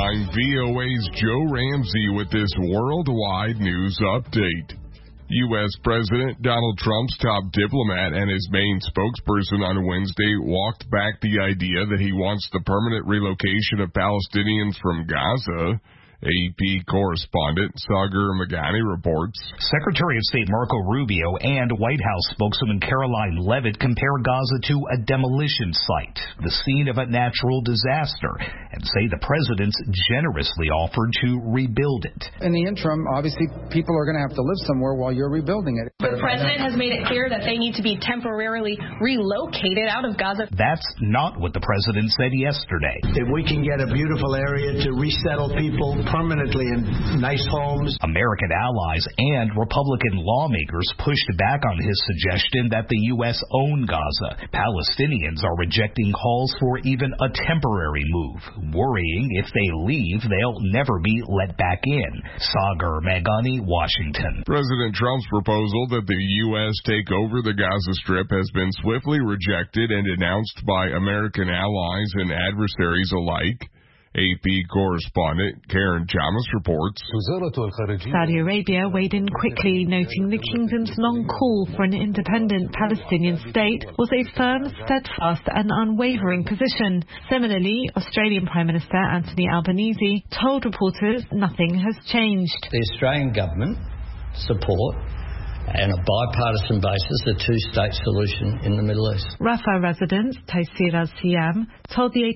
I'm VOA's Joe Ramsey with this worldwide news update. U.S. President Donald Trump's top diplomat and his main spokesperson on Wednesday walked back the idea that he wants the permanent relocation of Palestinians from Gaza. AP correspondent Sagar Meghani reports. Secretary of State Marco Rubio and White House spokeswoman Caroline Leavitt compare Gaza to a demolition site, the scene of a natural disaster, and say the president's generously offered to rebuild it. In the interim, obviously, people are going to have to live somewhere while you're rebuilding it. The president has made it clear that they need to be temporarily relocated out of Gaza. That's not what the president said yesterday. If we can get a beautiful area to resettle people permanently in nice homes. American allies and Republican lawmakers pushed back on his suggestion that the U.S. own Gaza. Palestinians are rejecting calls for even a temporary move, worrying if they leave, they'll never be let back in. Sagar Meghani, Washington. President Trump's proposal that the U.S. take over the Gaza Strip has been swiftly rejected and denounced by American allies and adversaries alike. AP correspondent Karen Chamas reports. Saudi Arabia weighed in quickly, noting the kingdom's long call for an independent Palestinian state was a firm, steadfast and unwavering position. Similarly, Australian Prime Minister Anthony Albanese told reporters nothing has changed. The Australian government support and a bipartisan basis, a two-state solution in the Middle East. Rafah resident Taysir al-Siyam told the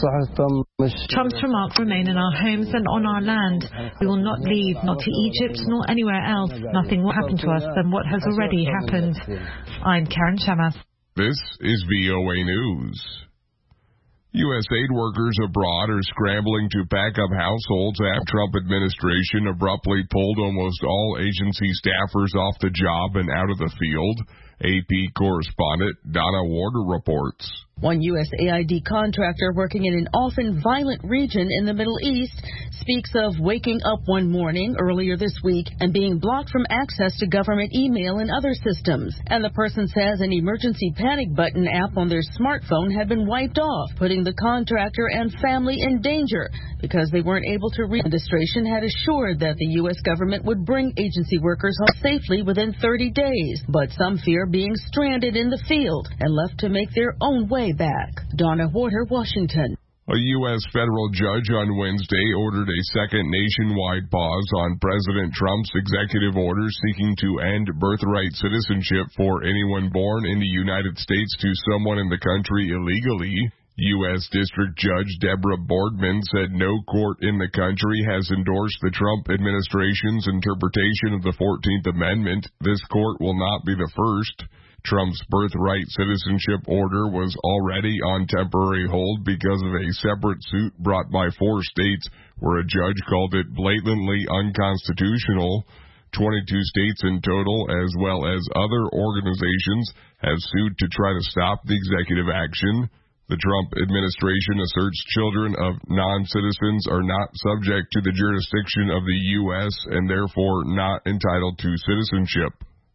AP, Trump's remarks remain in our homes and on our land. We will not leave, not to Egypt nor anywhere else. Nothing will happen to us than what has already happened. I'm Karen Chamas. This is VOA News. U.S. aid workers abroad are scrambling to pack up households after Trump administration abruptly pulled almost all agency staffers off the job and out of the field. AP correspondent Donna Warder reports. One USAID contractor working in an often violent region in the Middle East speaks of waking up one morning earlier this week and being blocked from access to government email and other systems. And the person says an emergency panic button app on their smartphone had been wiped off, putting the contractor and family in danger because they weren't able to read. The administration had assured that the U.S. government would bring agency workers home safely within 30 days, but some fear being stranded in the field and left to make their own way back. Donna Warder, Washington. A U.S. federal judge on Wednesday ordered a second nationwide pause on President Trump's executive order seeking to end birthright citizenship for anyone born in the United States to someone in the country illegally. U.S. District Judge Deborah Boardman said no court in the country has endorsed the Trump administration's interpretation of the 14th Amendment. This court will not be the first. Trump's birthright citizenship order was already on temporary hold because of a separate suit brought by 4 states where a judge called it blatantly unconstitutional. 22 states in total, as well as other organizations, have sued to try to stop the executive action. The Trump administration asserts children of non-citizens are not subject to the jurisdiction of the U.S. and therefore not entitled to citizenship.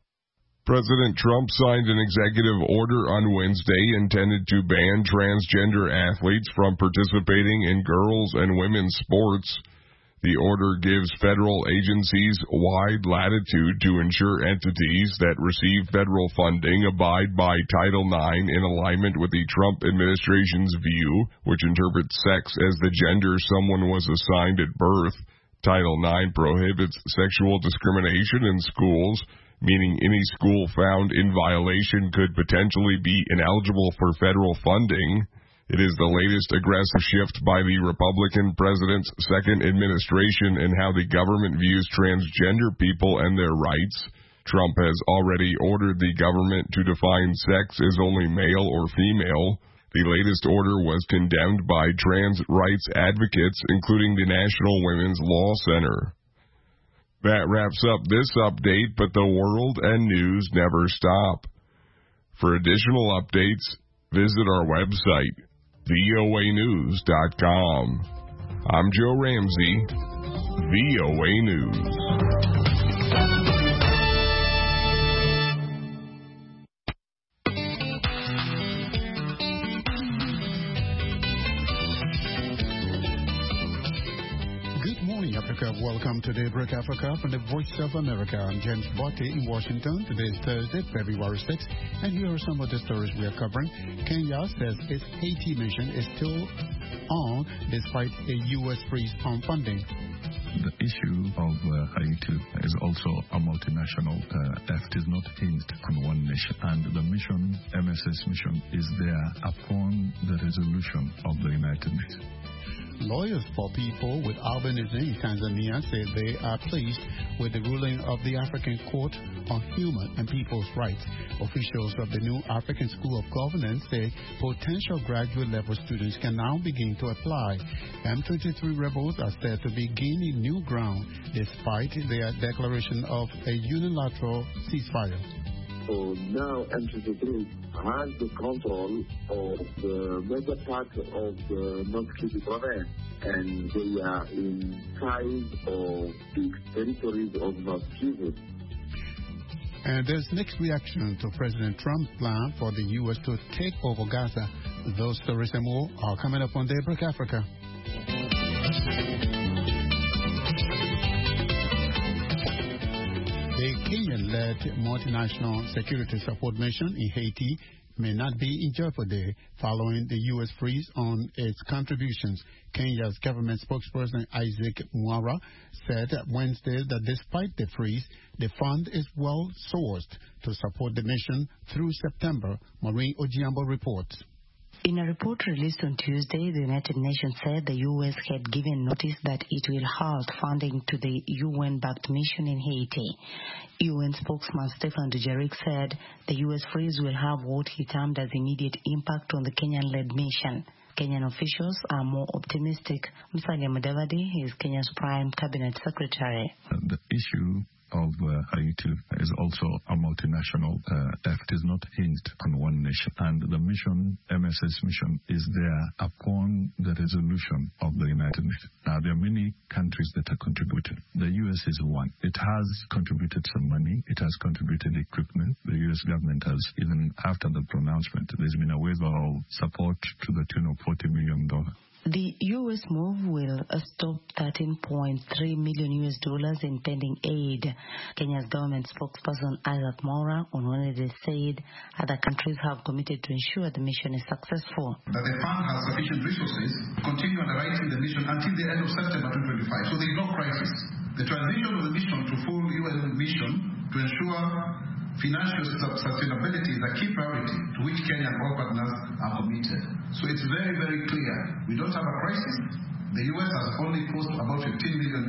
President Trump signed an executive order on Wednesday intended to ban transgender athletes from participating in girls' and women's sports. The order gives federal agencies wide latitude to ensure entities that receive federal funding abide by Title IX in alignment with the Trump administration's view, which interprets sex as the gender someone was assigned at birth. Title IX prohibits sexual discrimination in schools, meaning any school found in violation could potentially be ineligible for federal funding. It is the latest aggressive shift by the Republican president's second administration in how the government views transgender people and their rights. Trump has already ordered the government to define sex as only male or female. The latest order was condemned by trans rights advocates, including the National Women's Law Center. That wraps up this update, but the world and news never stop. For additional updates, visit our website, voanews.com. I'm Joe Ramsey, VOA News. Africa. Welcome to Daybreak Africa from the Voice of America. I'm James Botte in Washington. Today is Thursday, February 6th, and here are some of the stories we are covering. Kenya says its Haiti mission is still on despite a U.S. freeze on funding. The issue of Haiti is also a multinational effort. It is not hinged on one nation. And the mission, MSS mission, is there upon the resolution of the United Nations. Lawyers for people with albinism in Tanzania say they are pleased with the ruling of the African Court on Human and People's Rights. Officials of the new African School of Governance say potential graduate level students can now begin to apply. M23 rebels are said to be gaining new ground despite their declaration of a unilateral ceasefire. So now M23 has the control of the major part of the North Kivu province, and they are inside of the territories of North Kivu. And there's mixed reaction to President Trump's plan for the U.S. to take over Gaza. Those stories and more are coming up on Daybreak Africa. A Kenyan-led multinational security support mission in Haiti may not be in jeopardy following the U.S. freeze on its contributions. Kenya's government spokesperson Isaac Mwara said Wednesday that despite the freeze, the fund is well sourced to support the mission through September. Maureen Ojiambo reports. In a report released on Tuesday, the United Nations said the U.S. had given notice that it will halt funding to the UN-backed mission in Haiti. UN spokesman Stephen Dujarric said the U.S. freeze will have what he termed as immediate impact on the Kenyan-led mission. Kenyan officials are more optimistic. Musalia Mudavadi is Kenya's prime cabinet secretary. The issue of Haiti is also a multinational effort. It is not hinged on one nation. And the mission, MSS mission, is there upon the resolution of the United Nations. Now, there are many countries that are contributing. The U.S. is one. It has contributed some money. It has contributed equipment. The U.S. government has, even after the pronouncement, there's been a waiver of support to the tune of $40 million. The U.S. move will stop $13.3 million in pending aid. Kenya's government spokesperson Isaac Mwara on Wednesday said other countries have committed to ensure the mission is successful. That the fund has sufficient resources to continue underwriting the mission until the end of September 2025. So there is no crisis. The transition of the mission to full UN mission to ensure financial sustainability is a key priority to which Kenya and all partners are committed. So it's very, very clear. We don't have a crisis. The U.S. has only cost about $15 million,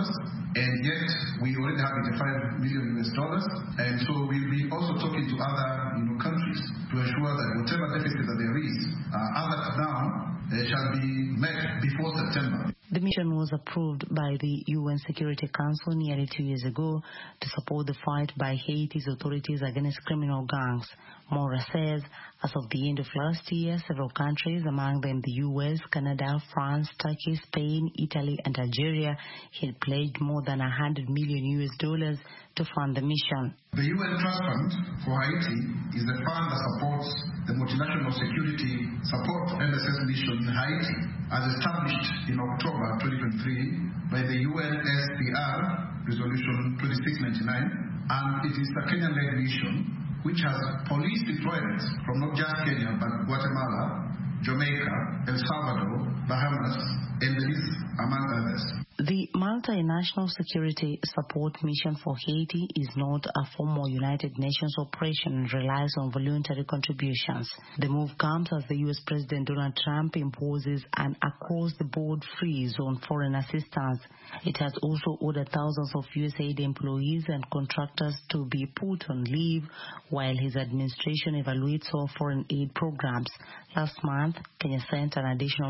and yet we already have $85 million. And so we'll be also talking to other countries to ensure that whatever deficit that there is, as of now, shall be met before September. The mission was approved by the UN Security Council nearly 2 years ago to support the fight by Haiti's authorities against criminal gangs. Mora says, as of the end of last year, several countries, among them the US, Canada, France, Turkey, Spain, Italy, and Algeria, had pledged more than $100 million to fund the mission. The UN Trust Fund for Haiti is the fund that supports the multinational security support MSS mission in Haiti, as established in October 2023 by the UNSCR Resolution 2699, and it is a Kenyan-led mission which has police deployments from not just Kenya but Guatemala, Jamaica, El Salvador, Bahamas, and Belize, among others. The multinational security support mission for Haiti is not a formal United Nations operation and relies on voluntary contributions. The move comes as the U.S. President Donald Trump imposes an across-the-board freeze on foreign assistance. It has also ordered thousands of USAID employees and contractors to be put on leave while his administration evaluates all foreign aid programs. Last month, Kenya sent an additional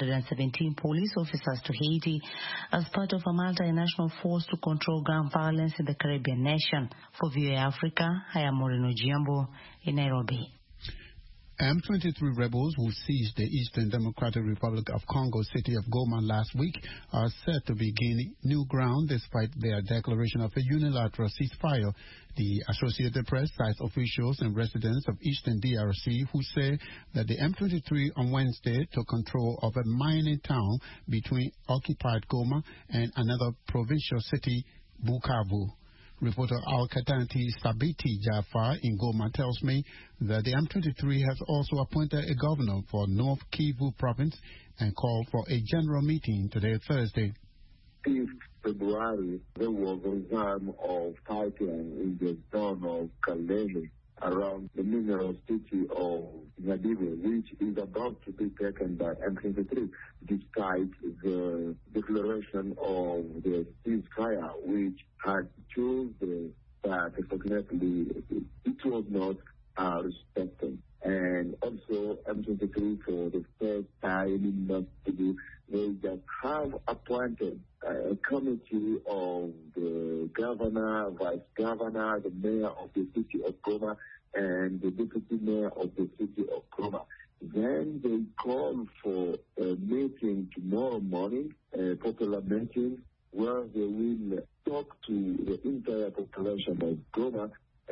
217 police officers to Haiti as part of a multinational force to control gun violence in the Caribbean nation. For VOA Africa, I am Maureen Ojiambo in Nairobi. M23 rebels who seized the Eastern Democratic Republic of Congo city of Goma last week are said to be gaining new ground despite their declaration of a unilateral ceasefire. The Associated Press cites officials and residents of Eastern DRC who say that the M23 on Wednesday took control of a mining town between occupied Goma and another provincial city, Bukavu. Reporter Al-Katanti Sabiti Jafar in Goma tells me that the M23 has also appointed a governor for North Kivu province and called for a general meeting today, Thursday. 5th February, there was a time of fighting in the town of Kalele around the mineral city of Nyabibwe, which is about to be taken by M23, despite the declaration of the ceasefire, which had chosen that unfortunately it was not respected. And also M23 for the first time in Moscow, they just have appointed a committee of the governor, vice governor, the mayor of the city of Goma, and the deputy mayor of the city of Goma. Then they call for a meeting tomorrow morning, a popular meeting, where they will talk to the entire population of Goma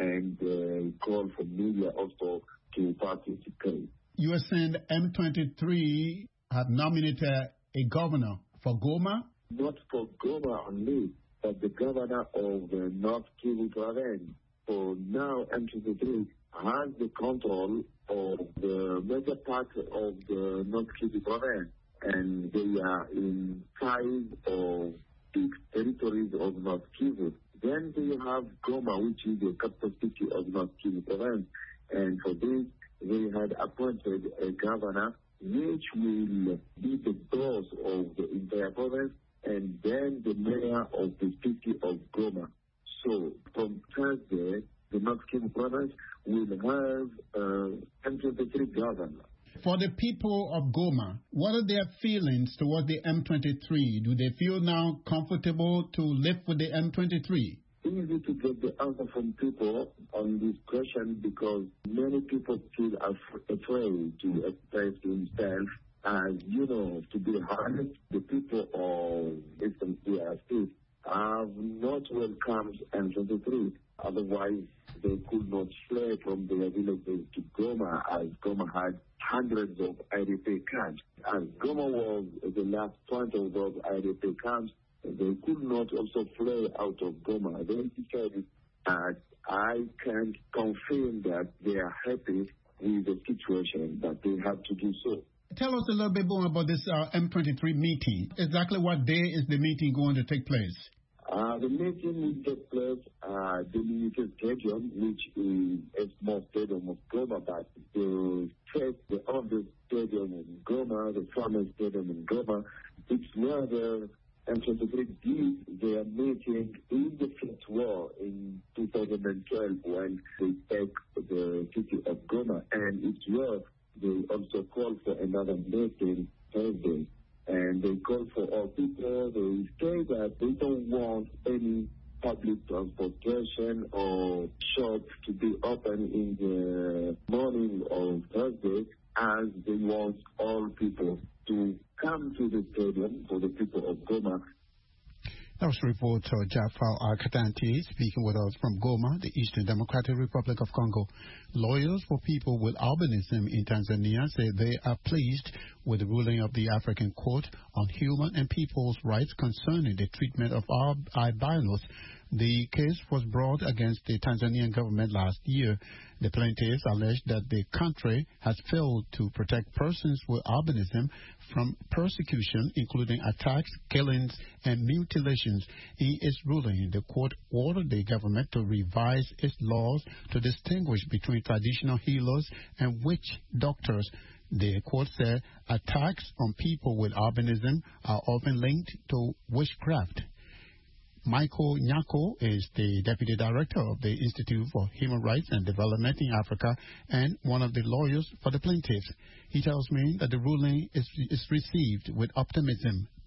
and call for media also to participate. You are saying M23 have nominated a governor for Goma? Not for Goma only, but the governor of the North Kivu province. So now M23 has the control of the major part of the North Kivu province, and they are inside of the territories of North Kivu. Then they have Goma, which is the capital city of North Kivu province, and for this they had appointed a governor which will be the boss of the entire province, and then the mayor of the city of Goma. So from Thursday, the North Kivu province will have M23 governor. For the people of Goma, what are their feelings towards the M23? Do they feel now comfortable to live with the M23? Easy to get the answer from people on this question because many people feel afraid to express themselves. As you know, to be honest, the people of Eastern DRC have not welcomed M23. Otherwise, they could not flee from their villages to Goma, as Goma had hundreds of IDP camps. As Goma was the last point of those IDP camps, they could not also flee out of Goma. They decided that I can confirm that they are happy with the situation, that they have to do so. Tell us a little bit more about this M23 meeting. Exactly what day is the meeting going to take place? The meeting will take place at the Military Stadium, which is a small stadium of Goma, but the oldest stadium in Goma, the famous stadium in Goma, it's where the M23 did their meeting in the Fifth War in 2012 when they take the city of Goma, and it's where they also called for another meeting Thursday. And they call for all people. They say that they don't want any public transportation or shops to be open in the morning of Thursday, as they want all people to come to the stadium for the people of Goma. That was reporter Jafar Al-Katanti speaking with us from Goma, the Eastern Democratic Republic of Congo. Lawyers for people with albinism in Tanzania say they are pleased with the ruling of the African Court on Human and People's Rights concerning the treatment of albinos. The case was brought against the Tanzanian government last year. The plaintiffs allege that the country has failed to protect persons with albinism from persecution, including attacks, killings, and mutilations. In its ruling, the court ordered the government to revise its laws to distinguish between traditional healers and witch doctors. The court said attacks on people with albinism are often linked to witchcraft. Michael Nyako is the Deputy Director of the Institute for Human Rights and Development in Africa and one of the lawyers for the plaintiffs. He tells me that the ruling is received with optimism.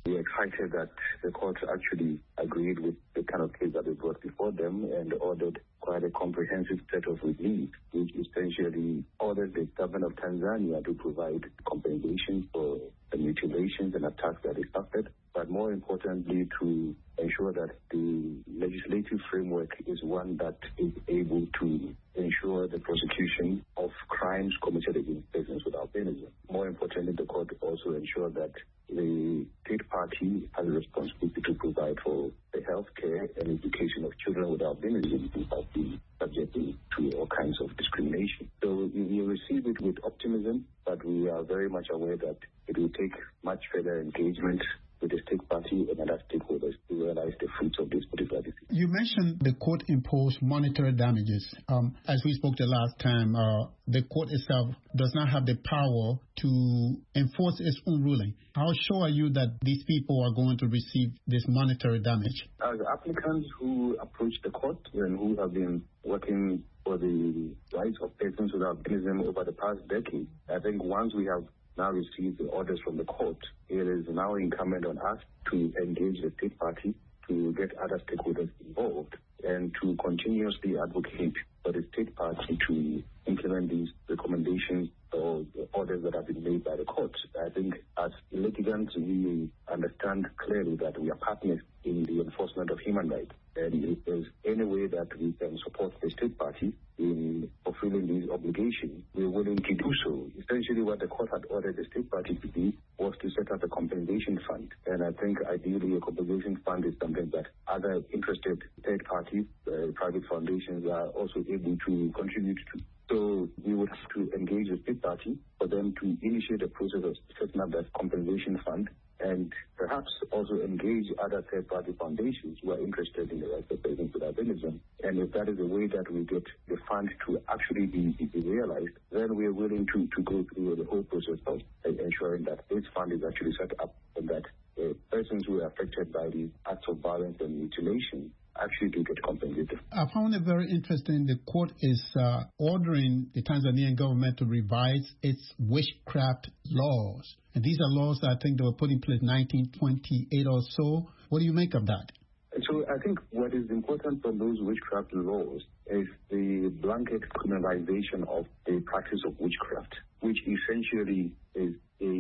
We're excited that the court actually agreed with the kind of case that they brought before them and ordered quite a comprehensive set of relief, which essentially ordered the government of Tanzania to provide compensation for the mutilations and attacks that they suffered, but more importantly to ensure that the legislative framework is one that is able to ensure the prosecution of crimes committed against persons with albinism. More importantly, the court also ensured that the state party has a responsibility to provide for the health care and education of children with albinism who have been subjected to all kinds of discrimination. So we receive it with optimism, but we are very much aware that it will take much further engagement with the state party and other stakeholders to realize the fruits of this particular decision. You mentioned the court imposed monetary damages. As we spoke the last time, the court itself does not have the power to enforce its own ruling. How sure are you that these people are going to receive this monetary damage? As applicants who approach the court and who have been working for the rights of persons with albinism over the past decade, I think once we have now received the orders from the court, it is now incumbent on us to engage the state party, to get other stakeholders involved, and to continuously advocate for the state party to implement these recommendations or the orders that have been made by the court. I think as litigants, we understand clearly that we are partners in the enforcement of human rights. And if there's any way that we can support the state party in fulfilling these obligations, we're willing to do so. Essentially, what the court had ordered the state party to do was to set up a compensation fund. And I think ideally a compensation fund is something that other interested third parties, private foundations are also able to contribute to. So we would have to engage the state party for them to initiate the process of setting up that compensation fund, and perhaps also engage other third-party foundations who are interested in the rights of persons with albinism. And if that is a way that we get the fund to actually be realized, then we are willing to go through the whole process of ensuring that this fund is actually set up and that persons who are affected by the acts of violence and mutilation actually do get compensated. I found it very interesting. The court is ordering the Tanzanian government to revise its witchcraft laws. And these are laws that I think they were put in place in 1928 or so. What do you make of that? So I think what is important from those witchcraft laws is the blanket criminalization of the practice of witchcraft, which essentially is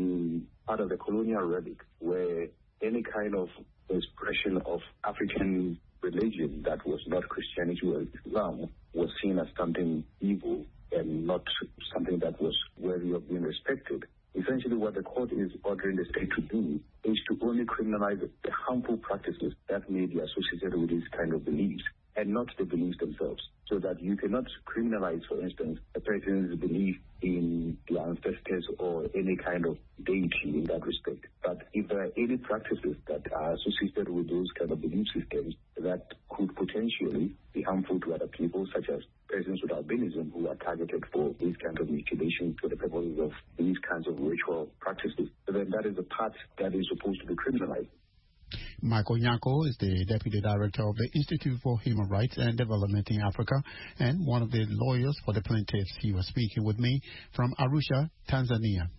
a part of the colonial relic where any kind of expression of African religion that was not Christianity or Islam was seen as something evil and not something that was worthy of being respected. Essentially, what the court is ordering the state to do is to only criminalize the harmful practices that may be associated with these kind of beliefs and not the beliefs themselves. So that you cannot criminalize, for instance, a person's belief in the ancestors or any kind of deity in that respect. But if there are any practices that are associated with those kind of belief systems that could potentially be harmful to other people, such as persons with albinism who are targeted for these kinds of mutilation for the purposes of these kinds of ritual practices, then that is the part that is supposed to be criminalized. Michael Nyako is the Deputy Director of the Institute for Human Rights and Development in Africa and one of the lawyers for the plaintiffs. He was speaking with me from Arusha, Tanzania.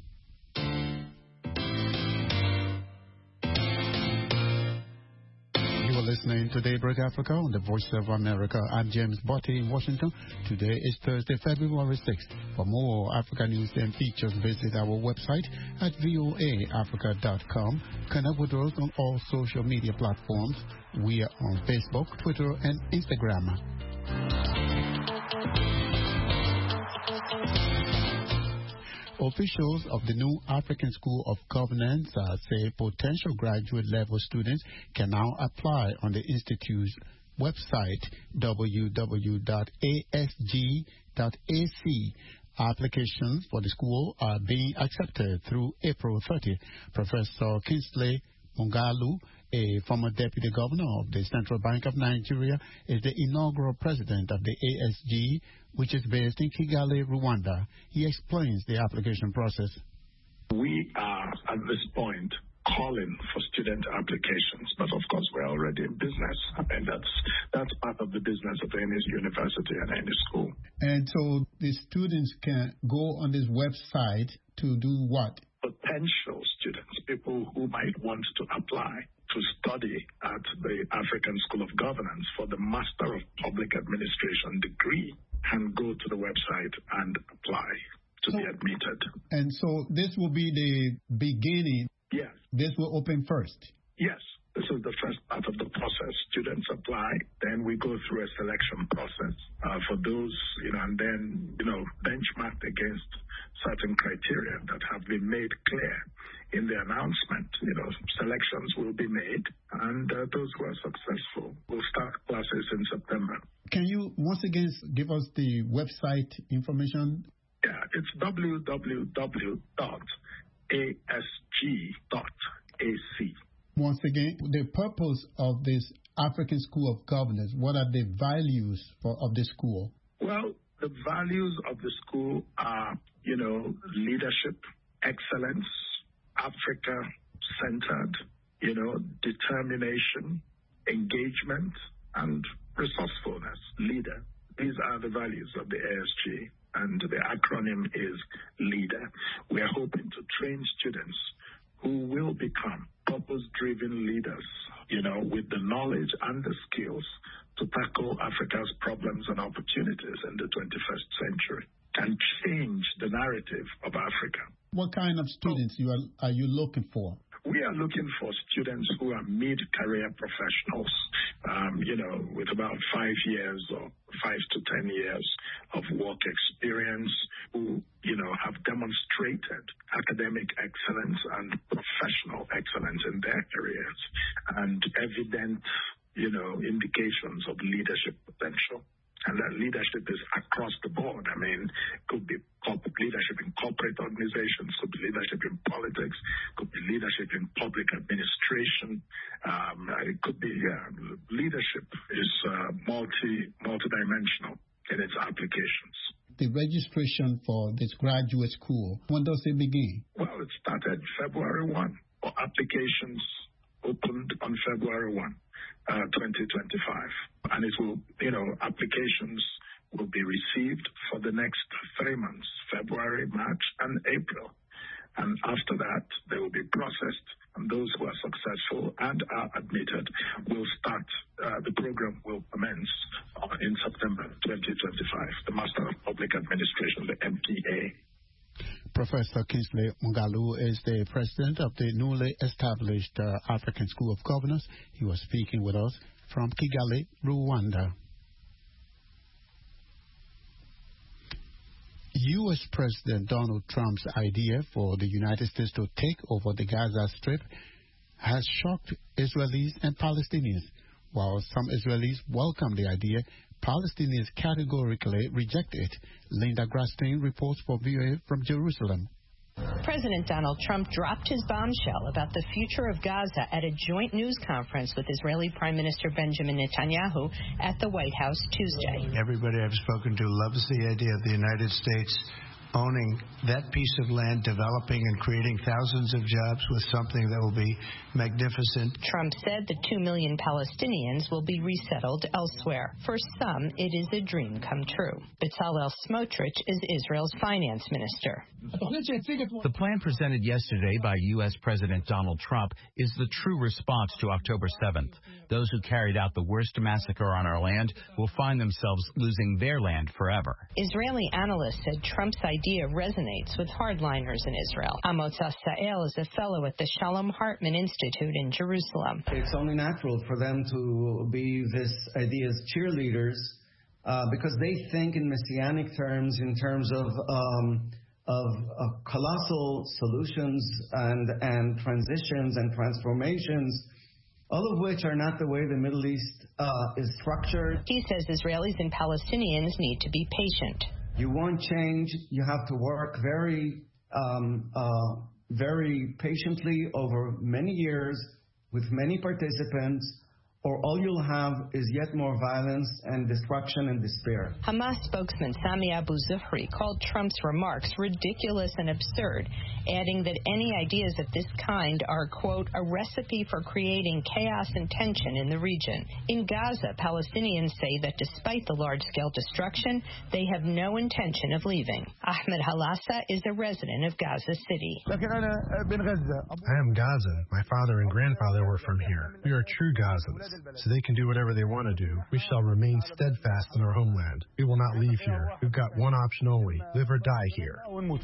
Listening to Daybreak Africa on the Voice of America. I'm James Botti in Washington. Today is Thursday, February 6th. For more Africa news and features, visit our website at voaafrica.com. Connect with us on all social media platforms. We are on Facebook, Twitter, and Instagram. Officials of the new African School of Governance say potential graduate-level students can now apply on the Institute's website, www.asg.ac. Applications for the school are being accepted through April 30. Professor Kingsley Mongalu, a former deputy governor of the Central Bank of Nigeria, is the inaugural president of the ASG, which is based in Kigali, Rwanda. He explains the application process. We are, at this point, calling for student applications, but of course we're already in business, and that's part of the business of any university and any school. And so the students can go on this website to do what? potential students, people who might want to apply to study at the African School of Governance for the Master of Public Administration degree, can go to the website and apply to be admitted. And so this will be the beginning. Yes. This will open first. Yes. This is the first part of the process. Students apply, then we go through a selection process for those, and then, benchmarked against certain criteria that have been made clear in the announcement. Selections will be made, and those who are successful will start classes in September. Can you once again give us the website information? Yeah, it's www.asg.ac. Once again, the purpose of this African School of Governance, what are the values of the school? Well, the values of the school are, leadership, excellence, Africa-centered, determination, engagement, and resourcefulness, leader. These are the values of the ASG, and the acronym is LEADER. We are hoping to train students who will become purpose-driven leaders, with the knowledge and the skills to tackle Africa's problems and opportunities in the 21st century and change the narrative of Africa. What kind of students are you looking for? We are looking for students who are mid-career professionals, with about 5 years or 5 to 10 years of work experience, who, have demonstrated academic excellence and professional excellence in their careers and evident, indications of leadership potential. And that leadership is across the board. Could be leadership in corporate organizations, could be leadership in politics, could be leadership in public administration. It could be, leadership is multidimensional in its applications. The registration for this graduate school, when does it begin? Well, it started February 1. Applications opened on February 1. 2025. And it will, applications will be received for the next 3 months, February, March, and April. And after that, they will be processed, and those who are successful and are admitted will start, the program will commence in September 2025, the Master of Public Administration, the MPA. Professor Kingsley Moghalu is the president of the newly established African School of Governance. He was speaking with us from Kigali, Rwanda. U.S. President Donald Trump's idea for the United States to take over the Gaza Strip has shocked Israelis and Palestinians. While some Israelis welcome the idea, Palestinians categorically reject it. Linda Grasstein reports for VOA from Jerusalem. President Donald Trump dropped his bombshell about the future of Gaza at a joint news conference with Israeli Prime Minister Benjamin Netanyahu at the White House Tuesday. Everybody I've spoken to loves the idea of the United States owning that piece of land, developing and creating thousands of jobs with something that will be magnificent. Trump said the 2 million Palestinians will be resettled elsewhere. For some, it is a dream come true. Bezalel Smotrich is Israel's finance minister. The plan presented yesterday by U.S. President Donald Trump is the true response to October 7th. Those who carried out the worst massacre on our land will find themselves losing their land forever. Israeli analysts said Trump's idea resonates with hardliners in Israel. Amos Asael is a fellow at the Shalom Hartman Institute in Jerusalem. It's only natural for them to be this idea's cheerleaders because they think in messianic terms, in terms of colossal solutions and transitions and transformations, all of which are not the way the Middle East is structured. He says Israelis and Palestinians need to be patient. You want change, you have to work very patiently over many years with many participants or all you'll have is yet more violence and destruction and despair. Hamas spokesman Sami Abu Zuhri called Trump's remarks ridiculous and absurd, adding that any ideas of this kind are, quote, a recipe for creating chaos and tension in the region. In Gaza, Palestinians say that despite the large-scale destruction, they have no intention of leaving. Ahmed Halassa is a resident of Gaza City. I am Gazan. My father and grandfather were from here. We are true Gazans. So they can do whatever they want to do. We shall remain steadfast in our homeland. We will not leave here. We've got one option only, live or die here.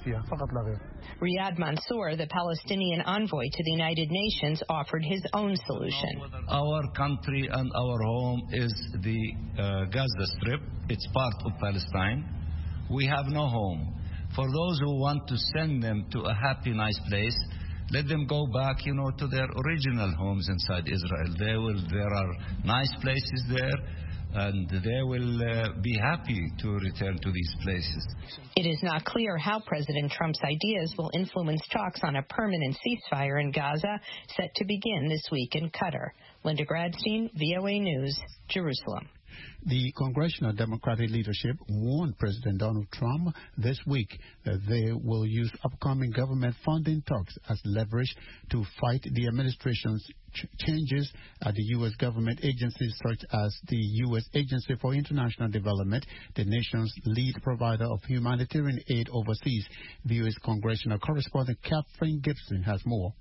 Riyad Mansour, the Palestinian envoy to the United Nations, offered his own solution. Our country and our home is the Gaza Strip. It's part of Palestine. We have no home. For those who want to send them to a happy, nice place, let them go back, to their original homes inside Israel. There are nice places there, and they will be happy to return to these places. It is not clear how President Trump's ideas will influence talks on a permanent ceasefire in Gaza, set to begin this week in Qatar. Linda Gradstein, VOA News, Jerusalem. The congressional Democratic leadership warned President Donald Trump this week that they will use upcoming government funding talks as leverage to fight the administration's changes at the U.S. government agencies such as the U.S. Agency for International Development, the nation's lead provider of humanitarian aid overseas. VOA's congressional correspondent Catherine Gibson has more.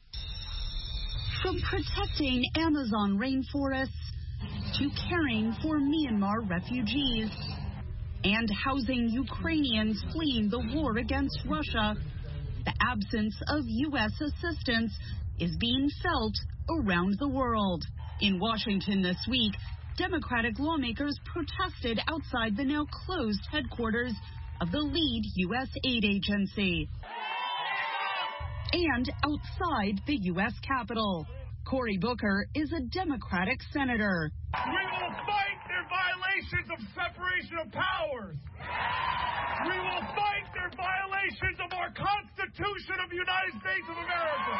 From protecting Amazon rainforests to caring for Myanmar refugees and housing Ukrainians fleeing the war against Russia, the absence of U.S. assistance is being felt around the world. In Washington this week, Democratic lawmakers protested outside the now closed headquarters of the lead U.S. aid agency and outside the U.S. Capitol. Cory Booker is a Democratic senator. We will fight their violations of separation of powers. We will fight their violations of our Constitution of the United States of America.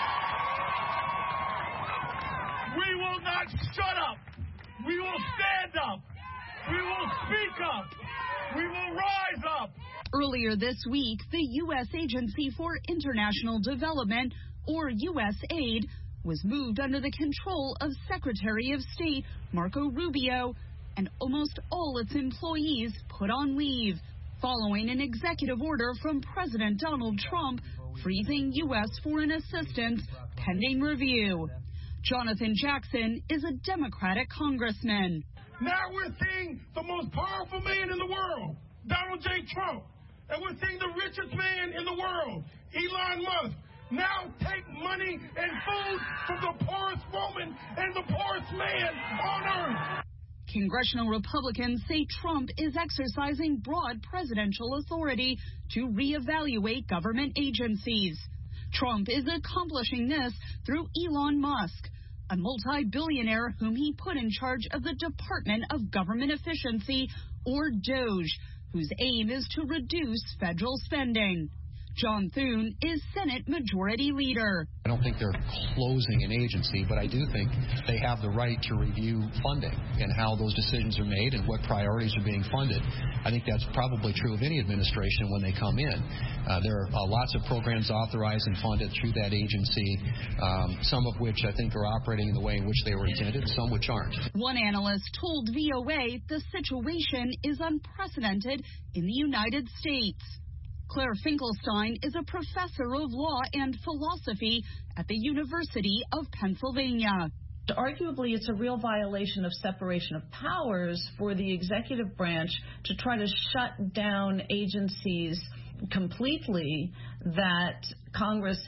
We will not shut up. We will stand up. We will speak up. We will rise up. Earlier this week, the U.S. Agency for International Development, or USAID, was moved under the control of Secretary of State Marco Rubio, and almost all its employees put on leave, following an executive order from President Donald Trump freezing U.S. foreign assistance pending review. Jonathan Jackson is a Democratic congressman. Now we're seeing the most powerful man in the world, Donald J. Trump, and we're seeing the richest man in the world, Elon Musk, now take money and food from the poorest woman and the poorest man on earth. Congressional Republicans say Trump is exercising broad presidential authority to reevaluate government agencies. Trump is accomplishing this through Elon Musk, a multi-billionaire whom he put in charge of the Department of Government Efficiency, or DOGE, whose aim is to reduce federal spending. John Thune is Senate Majority Leader. I don't think they're closing an agency, but I do think they have the right to review funding and how those decisions are made and what priorities are being funded. I think that's probably true of any administration when they come in. There are lots of programs authorized and funded through that agency, some of which I think are operating in the way in which they were intended, some which aren't. One analyst told VOA the situation is unprecedented in the United States. Claire Finkelstein is a professor of law and philosophy at the University of Pennsylvania. Arguably, it's a real violation of separation of powers for the executive branch to try to shut down agencies completely that Congress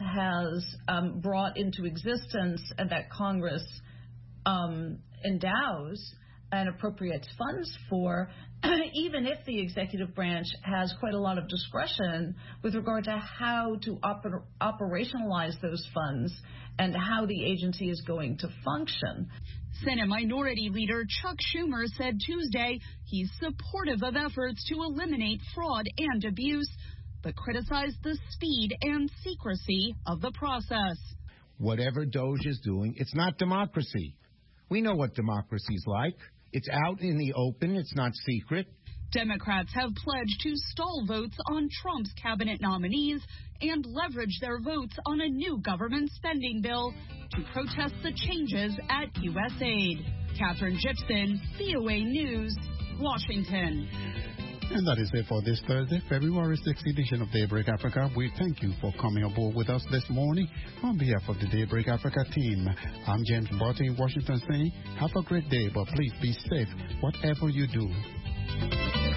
has brought into existence and that Congress endows and appropriates funds for, even if the executive branch has quite a lot of discretion with regard to how to operationalize those funds and how the agency is going to function. Senate Minority Leader Chuck Schumer said Tuesday he's supportive of efforts to eliminate fraud and abuse, but criticized the speed and secrecy of the process. Whatever DOGE is doing, it's not democracy. We know what democracy's like. It's out in the open. It's not secret. Democrats have pledged to stall votes on Trump's cabinet nominees and leverage their votes on a new government spending bill to protest the changes at USAID. Catherine Gibson, VOA News, Washington. And that is it for this Thursday, February 6th edition of Daybreak Africa. We thank you for coming aboard with us this morning. On behalf of the Daybreak Africa team, I'm James Barton in Washington saying, have a great day, but please be safe whatever you do.